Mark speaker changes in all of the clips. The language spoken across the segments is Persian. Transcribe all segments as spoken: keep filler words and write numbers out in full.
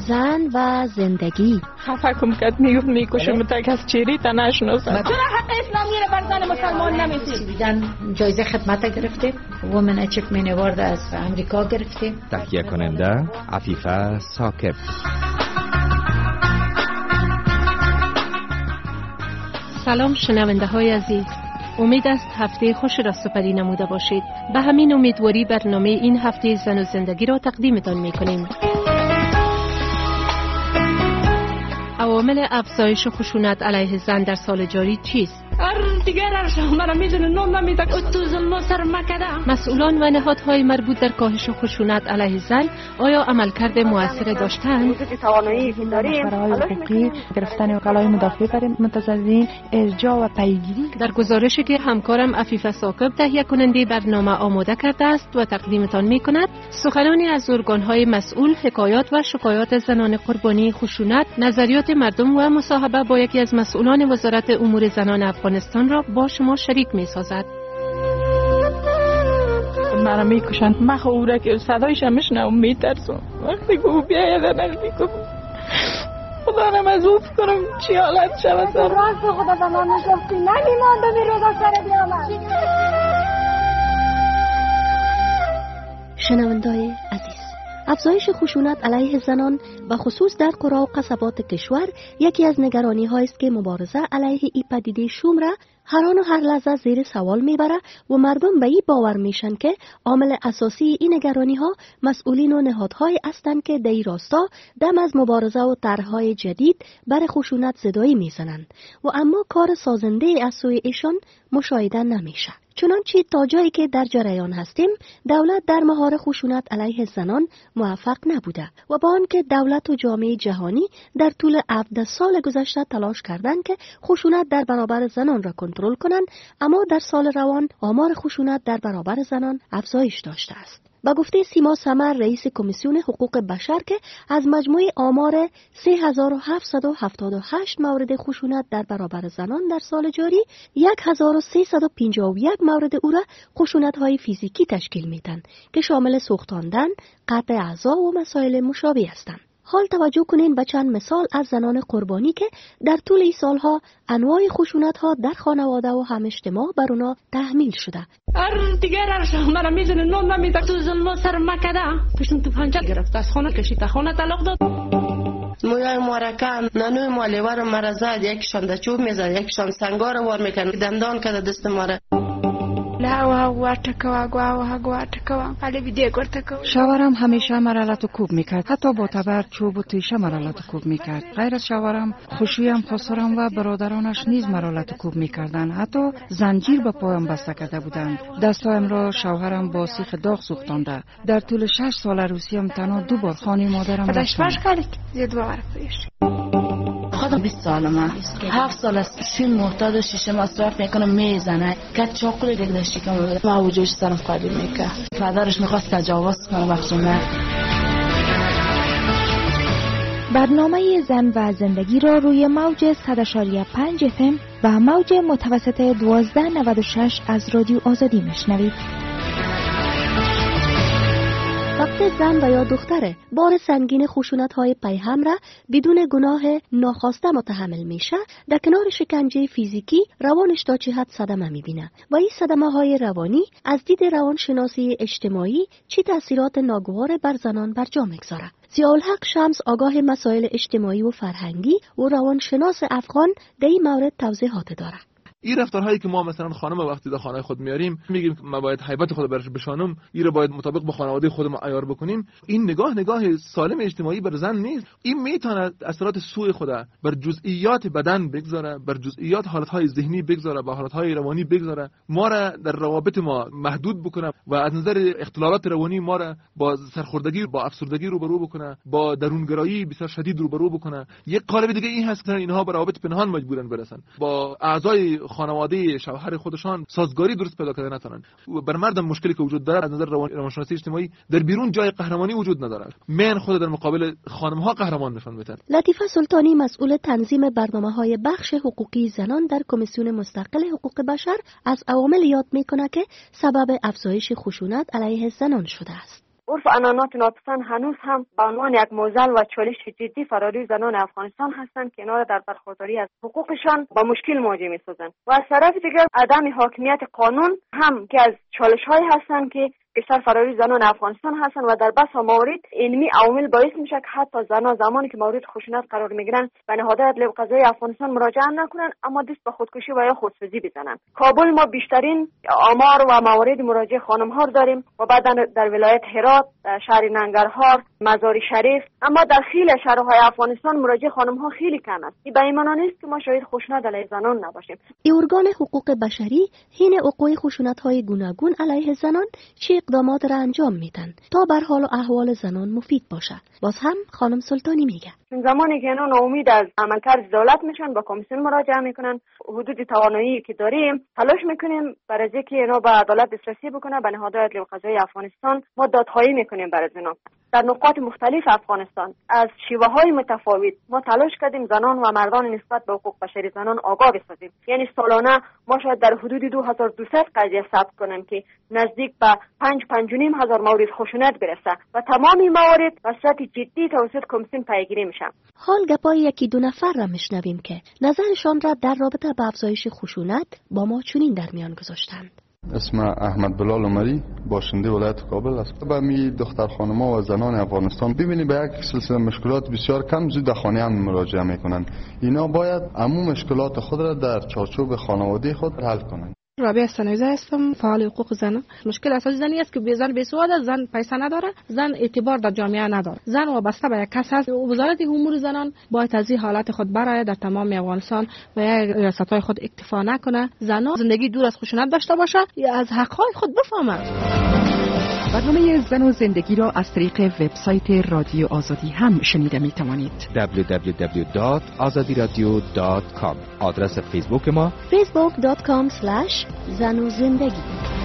Speaker 1: زن و زندگی.
Speaker 2: خفه کم کد میگفت میکشم تا کس چیری تا نشناسم.
Speaker 3: چرا حق اسلامی رو بر زن مسلمان نمیدید؟
Speaker 4: بیدن جایزه خدمت گرفتیم، وومن اچیومنت اوارد از امریکا گرفتیم.
Speaker 5: تهیه کننده عفیفه ثاقب.
Speaker 6: سلام شنونده های عزیز، امید است هفته خوش را سپری نموده باشید. به همین امیدواری برنامه این هفته زن و زندگی را تقدیمتان می کنیم. عوامل افزایش خشونت علیه زن در سال جاری چیست؟
Speaker 3: ار دیگر ارش مرا میدونه نون نمیدک اتو ظلم سر مکده.
Speaker 6: مسئولان و نهادهای مربوط در کاهش خشونت علیه زن آیا عملکرد موثر داشتند؟
Speaker 7: توانایی که داریم حقوقی گرفتن وکلای مدافع برای متضررین، ارجاع و پیگیری.
Speaker 6: در گزارشی که همکارم عفیفه ثاقب تهیه کننده برنامه آماده کرده است و تقدیمتان میکند، سخنانی از ارگانهای مسئول، حکایات و شکایات زنان قربانی خشونت، نظریات مردم و مصاحبه با یکی از مسئولان وزارت امور زنان افغانستان را با شما شریک می سازد.
Speaker 2: مرا میکشند. من خوره که صدایش هم میشنم میترسم. وقتی که او بیاید نزدیکم خدا نم از اوف کنم چی حالت شود.
Speaker 3: راست خدا به من نگفتی نمیمانده بیروزا سر بیامد.
Speaker 1: شنوندای عزیز، افزایش خشونت علیه زنان و خصوص در قرا و قصبات کشور یکی از نگرانی هایی است که مبارزه علیه این پدیده شوم را هر آن و هر لحظه زیر سوال میبره و مردم به این باور میشن که عامل اساسی این نگرانی ها مسئولین و نهادهای هستند که در این راستا دم از مبارزه و طرحهای جدید بر خشونت زدایی میزنند و اما کار سازنده از سوی ایشان مشاهده نمیشه. چنانچه تا جایی که در جریان هستیم، دولت در مهار خشونت علیه زنان موفق نبوده و با آنکه دولت و جامعه جهانی در طول هفده سال گذشته تلاش کردند که خشونت در برابر زنان را کنترل کنند، اما در سال روان آمار خشونت در برابر زنان افزایش داشته است. با گفته سیما سمر، رئیس کمیسیون حقوق بشر، که از مجموع آمار سه هزار و هفتصد و هفتاد و هشت مورد خشونت در برابر زنان در سال جاری، هزار و سیصد و پنجاه و یک مورد او را خشونت‌های فیزیکی تشکیل میدن که شامل سوختاندن، قطع اعضا و مسائل مشابه هستند. حال توجه کنین به چند مثال از زنان قربانی که در طول این سالها انواع خشونت‌ها در خانواده و هم اجتماع بر اونا تحمیل شده.
Speaker 3: ار دیگر ارش مرا میدونه نون نمیدک تو ظلم سر مکده. پشتم تو پنجه گرفت از خانه کشید تا خانه طلاق داد.
Speaker 8: مویای مارکان نانوی مالیوار مرا زد، یکیشان در چوب میزد، یکیشان سنگار وار میکن، دندان کرده دست ماره.
Speaker 7: شوهرم همیشه مرا لطو کوب میکرد، حتی با تبر، چوب و تیشه مرا لطو کوب میکرد. غیر از شوهرم خوشویم، خسرم و برادرانش نیز مرا لطو کوب میکردند، حتی زنجیر به پایم بسته کرده بودند. دستایم را شوهرم با سیخ داغ سوختانده. در طول شش سال عروسیم تنها دو بار خانه مادرم رفتم.
Speaker 9: خودم بیست سالمه، هفت سال است سین محتاج شیشه مصرف میکنم میزنه که چاقوی دیگه داشتی که ما وجودش سرم قابل میکنه. پدرش میخواست تجاوز کنه وقتی من.
Speaker 10: برنامه زن و زندگی را روی موج صد و پنج اف ام و موج متوسط دوازده نود و شش از رادیو آزادی میشنوید.
Speaker 1: وقتی زن و یا دختره بار سنگین خشونت‌های پیهم را بدون گناه ناخواسته متحمل میشه، در کنار شکنجه فیزیکی روانش تا چه حد صدمه میبینه و این صدمه‌های روانی از دید روانشناسی اجتماعی چه تأثیرات ناگوار بر زنان بر جا میگذاره. ضیاءالحق شمس، آگاه مسائل اجتماعی و فرهنگی و روانشناس افغان، در این مورد توضیحات داره.
Speaker 11: این رفتارهایی که ما مثلا خانم وقتی در خانه خود میاریم میگیم ما باید هیبت خود برش بشانم، این رو باید مطابق با خانواده خودمون عیار بکنیم، این نگاه نگاه سالم اجتماعی بر زن نیست. این میتونه اثرات سوء خود بر جزئیات بدن بگذاره، بر جزئیات حالتهای ذهنی بگذاره، با حالتهای روانی بگذاره، ما را در روابط ما محدود بکنه و از نظر اختلالات روانی ما را با سرخوردگی، با افسردگی روبرو بکنه، با درونگرایی بسیار شدید روبرو بکنه. یک قالب دیگه این هست که اینها به روابط پنهان مجبورن برسن، با اعضای خانواده شوهر خودشان سازگاری درست پیدا کردن نتونن. بر مردم مشکلی که وجود داره از نظر روانشناسی اجتماعی در بیرون جای قهرمانی وجود نداره. من خود در مقابل خانم ها قهرمان نشان میدن.
Speaker 1: لطیفه سلطانی، مسئول تنظیم برنامه‌های بخش حقوقی زنان در کمیسیون مستقل حقوق بشر، از عوامل یاد میکنه که سبب افزایش خشونت علیه زنان شده است.
Speaker 12: عرف عنعنات ناپسند هنوز هم به عنوان یک معضل و چالش جدی فراری زنان افغانستان هستند که اینا را در برخورداری از حقوقشان با مشکل مواجه می‌سازند و از طرف دیگر عدم حاکمیت قانون هم که از چالش‌هایی هستند که بیشتر فراری زنان افغانستان هستند و در بسا موارد علمی عوامل باعث میشه که حتی زنان زمانی که مورد خشونت قرار میگیرن به نهادهای عدلیه و قضایی افغانستان مراجعه نکنن اما دست به خودکشی و یا خودسوزی بزنن. کابل ما بیشترین آمار و موارد مراجعه خانم ها داریم و بعد در ولایت هرات، شهر ننگرهار، مزار شریف، اما در خیلی شهرهای افغانستان مراجعه خانم ها خیلی کم است. این به این معنی نیست که ما شاهد خشونت علیه زنان نباشیم.
Speaker 1: ارگان حقوق بشری حین وقوع خشونت‌های گوناگون علیه زنان چه اقدامات را انجام میدن تا بر حال و احوال زنان مفید باشه؟ باز هم خانم سلطانی میگه
Speaker 12: زمانی که اینا ناامید از عملکرد دولت میشن با کمیسیون مراجعه میکنن، حدود توانایی که داریم تلاش میکنیم برای اینکه اینا به عدالت دسترسی بکنه. به نهادهای عدلیه و قضایی افغانستان ما دادخواهی میکنیم برای اینا در نقاط مختلف افغانستان از شیوه های متفاوت. ما تلاش کردیم زنان و مردان نسبت به حقوق بشری زنان آگاه بسازیم. یعنی سالانه ما شاید در حدود دو هزار و دویست قضیه ثبت کنیم که نزدیک به پنج پنج و نیم هزار مورد خشونت برسه و تمام این موارد به صورت جدی توسط کمیسیون پیگیری میشه.
Speaker 1: حال گپای یکی دو نفر را میشنویم که نظرشان را در رابطه با افزایش خشونت با ما چنین در میان گذاشتند.
Speaker 13: اسم احمد بلال عمری، باشنده ولایت کابل است. به می دختر خانم‌ها و زنان افغانستان ببینید به یک سلسله مشکلات بسیار کم زود خانه هم مراجعه میکنند. اینا باید عموم مشکلات خود را در چارچوب خانواده خود حل کنند.
Speaker 14: رابعه سنویزه هستم، فعال حقوق زن. مشکل اساسی زنی است که زن بیسواده، زن پیسه نداره، زن اعتبار در جامعه نداره. زن وابسته به یک کس هست. وزارت امور زنان باید از این حالت خود برای در تمام افغانستان و ریاست‌های خود اکتفا نکنه. زنان زندگی دور از خشونت داشته باشه یا از حق‌های خود بفهمند.
Speaker 7: برنامه زن و زندگی را از طریق وبسایت رادیو آزادی هم شنیده می توانید.
Speaker 5: دبلیو دبلیو دبلیو دات آزادی رادیو دات کام. آدرس فیسبوک ما
Speaker 1: فیسبوک دات کام اسلش زن و زندگی.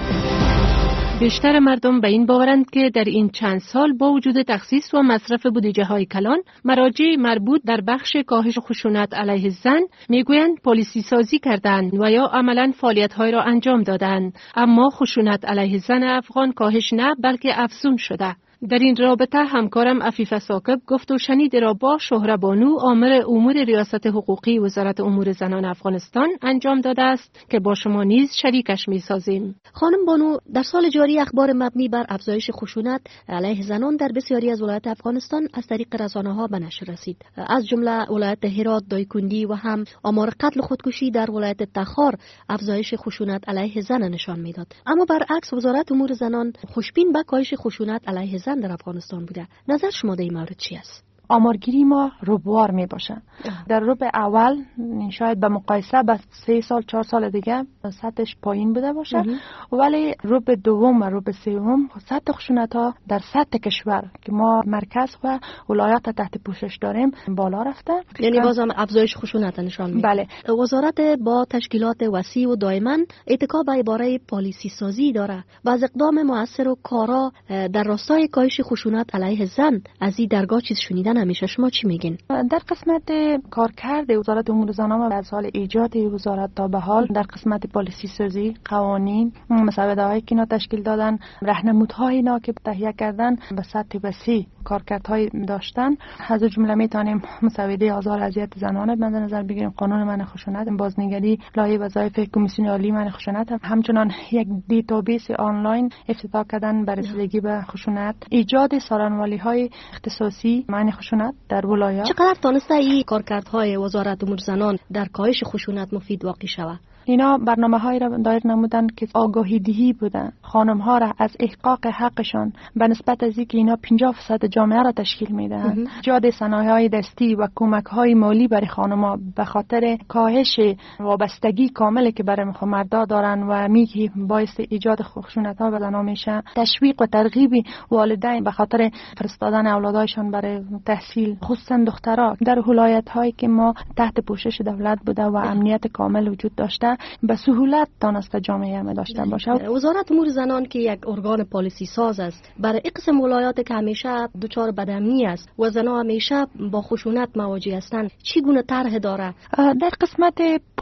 Speaker 6: بیشتر مردم به این باورند که در این چند سال با وجود تخصیص و مصرف بودجه های کلان، مراجع مربوط در بخش کاهش خشونت علیه زن میگویند پالیسی سازی کردند و یا عملاً فعالیت های را انجام دادند، اما خشونت علیه زن افغان کاهش نه بلکه افزون شده. در این رابطه همکارم عفیفه ثاقب گفت و شنید را با شهره بانو آمر امور ریاست حقوقی وزارت امور زنان افغانستان انجام داده است که با شما نیز شریکش می سازیم.
Speaker 1: خانم بانو، در سال جاری اخبار مبنی بر افزایش خشونت علیه زنان در بسیاری از ولایات افغانستان از طریق رسانه‌ها به نشر رسید. از جمله ولایت هرات، دایکندی و هم آمار قتل و خودکشی در ولایت تخار افزایش خشونت علیه زن نشان میداد. اما برعکس وزارت امور زنان خوشبین به کاهش خشونت علیه زن در افغانستان بوده. نظر شما در این مورد چی است؟
Speaker 15: آمارگیری ما ربوار می باشه. در ربع اول شاید به مقایسه با سه سال چهار سال دیگه سطحش پایین بوده باشه، ولی ربع دوم و ربع سوم سطح خشونت ها در سطح کشور که ما مرکز و ولایات تحت پوشش داریم بالا رفته.
Speaker 1: یعنی بازم افزایش خشونت نشان میده.
Speaker 15: بله.
Speaker 1: وزارت با تشکیلات وسیع و دائما اتکا به عباره پالیسی سازی داره و از اقدام مؤثر و کارا در راستای کاهش خشونت علیه زن از این درگاه چیز شنیدن همیشه. شما چی میگین؟
Speaker 15: در قسمت کارکرد وزارت امور زنان از حال ایجاد وزارت تا به حال در قسمت پالیسی سازی، قوانین، مسوده هایی که اینا تشکیل دادن، راهنمودهای اینا که تهیه کردن به سطح وسیع کارکردهای داشتن. از جمله میتونیم مسوده آزار اذیت زنان مد نظر بگیریم، قانون منع خشونت، بازنگری، لایحه وظایف کمیسیون عالی منع خشونت، همچنان یک دیتابیس آنلاین افتتاح کردن برای رسیدگی به خشونت، ایجاد سارنوالی های اختصاصی منع خشونت در ولایات.
Speaker 1: چقدر تونسته این کارکردهای وزارت امور زنان در کاهش خشونت مفید واقع شود؟
Speaker 15: اینا برنامه هایی را دایر نمودن که آگاهی دهی بودن خانم ها را از احقاق حقشان به نسبت از اینکه اینا پنجاه درصد جامعه را تشکیل میدن. ایجاد صنایع دستی و کمک های مالی برای خانم ها به خاطر کاهش وابستگی کاملی که برای مردا دارن و میگه باعث ایجاد خشونت ها به زنها میشه. تشویق و ترغیب والدین به خاطر فرستادن اولادایشان برای تحصیل، خصوصا دخترها در ولایت هایی که ما تحت پوشش دولت بوده و امنیت کامل وجود داشته. به سهولت تانسته جامعه ما داشته باشه.
Speaker 1: وزارت امور زنان که یک ارگان پالیسی ساز است، برای قسم ولایات که همیشه دچار بدامنی است و زنان همیشه با خشونت مواجه هستند، چگونه طرح داره؟
Speaker 15: در قسمت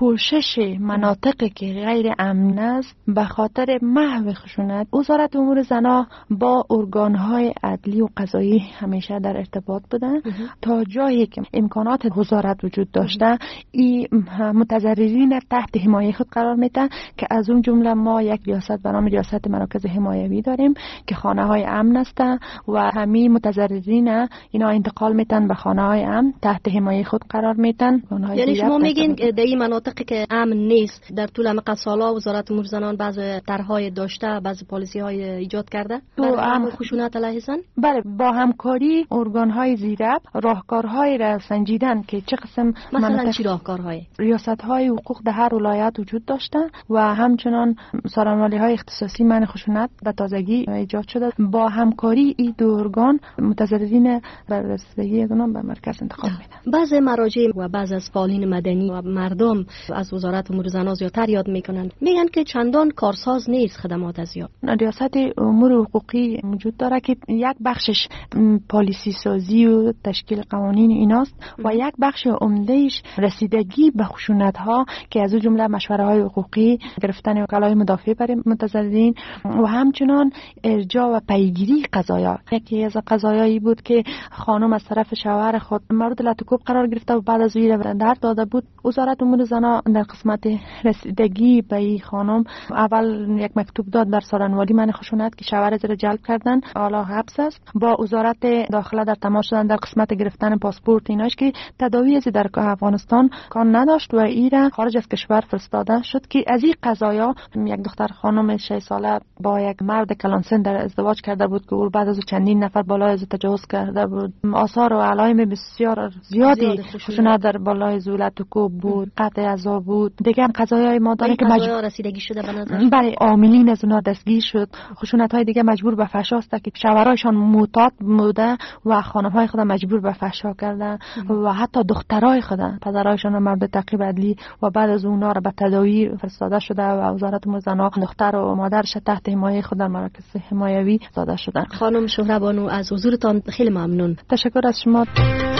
Speaker 15: پوشش مناطقی که غیر امن است به خاطر محو خشونت، وزارت امور زنان با ارگان‌های عدلی و قضایی همیشه در ارتباط بوده تا جایی که امکانات وزارت وجود داشته این متضررین تحت حمایه خود قرار میده که از اون جمله ما یک ریاست به نام ریاست مراکز حمایوی داریم که خانه‌های امن هستند و همه متضررین اینا انتقال میتن به خانه‌های امن تحت حمایه خود قرار میدن.
Speaker 1: یعنی شما میگین در این مناطقی که امن نیست در طول مقطع سالا وزارت امور زنان بعض طرح‌های داشته، بعض پالیسی‌های ایجاد کرده برای خشونت علیه زن؟
Speaker 15: بله، با همکاری ارگان‌های زیرب راهکارهای را سنجیدن که چه قسم
Speaker 1: مثلا چی راهکارهای؟
Speaker 15: ریاست‌های حقوق در هر ولایت وجود داشته و همچنان سازمان‌های اختصاصی من خشونت به تازگی ایجاد شده. با همکاری این دو ارگان متضررین بر رسیدگی اونها به مرکز انتقال میدن.
Speaker 1: بعض مراجع و بعض از فعالین مدنی و مردم از وزارت امور زنان زیادتر یاد میکنن، میگن که چندان کارساز نیست خدمات از یاد.
Speaker 15: ریاست امور حقوقی وجود داره که یک بخشش پالیسی سازی و تشکیل قوانین ایناست و یک بخش عمدهش رسیدگی به خشونت ها که از اون جمله مشوره های حقوقی، گرفتن وکلای مدافع برای متضررین و همچنان ارجاع و پیگیری قضایا. یکی از قضایایی بود که خانم از طرف شوهر خود مورد لطکوب قرار گرفته و بعد از وی درد داده بود. وزارت امور زنان در قسمت رسیدگی به این خانم اول یک مکتوب داد در سارنوالی من خشونت که شوهر را جلب کردن، حالا حبس است. با وزارت داخله در تماس شدن در قسمت گرفتن پاسپورت ایناش که تداوی از در افغانستان کان نداشت و ایران خارج از کشور فرستاده شد که از این قضایا یک دختر خانم شش ساله با یک مرد کلانسن در ازدواج کرده بود که او بعد از چندین نفر بالای از تجاوز کرده بود. آثار و علائم بسیار زیادی خشونت در بالای زولت و کوب بود، قطع اعضا بود. دیگه قضایای ما داره که
Speaker 1: مجبور رسیدگی شده به نظر
Speaker 15: برای عاملین از اونها دستگیر شد. خشونت های دیگه مجبور به فحشا است که شوهرایشان معتاد بوده و خانم‌های خود مجبور به فحشا کردن و حتی دخترای خود پدرایشان مورد تعقیب عدلی و بعد از اونها را به تداوی فرستاده شده و وزارت امور زنان دختر و مادرش تحت حمایه خود در مراکز حمایوی داده شدن.
Speaker 1: خانم شهره بانو از حضورتان خیلی ممنون.
Speaker 15: تشکر از شما.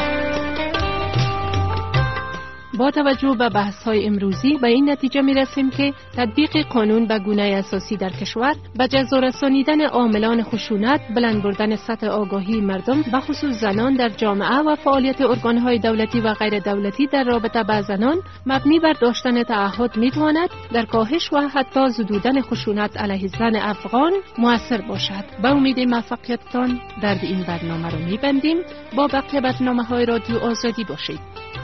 Speaker 6: با توجه به بحث‌های امروزی به این نتیجه می‌رسیم که تطبیق قانون به گونه اساسی در کشور به جزا رسانیدن عاملان خشونت، بلند بردن سطح آگاهی مردم به خصوص زنان در جامعه و فعالیت ارگان‌های دولتی و غیر دولتی در رابطه با زنان مبنی بر داشتن تعهد می‌تواند در کاهش و حتی زدودن خشونت علیه زن افغان مؤثر باشد. به امید موفقیتتان در این برنامه را می‌بندیم. با بقیه برنامه‌های رادیو آزادی باشید.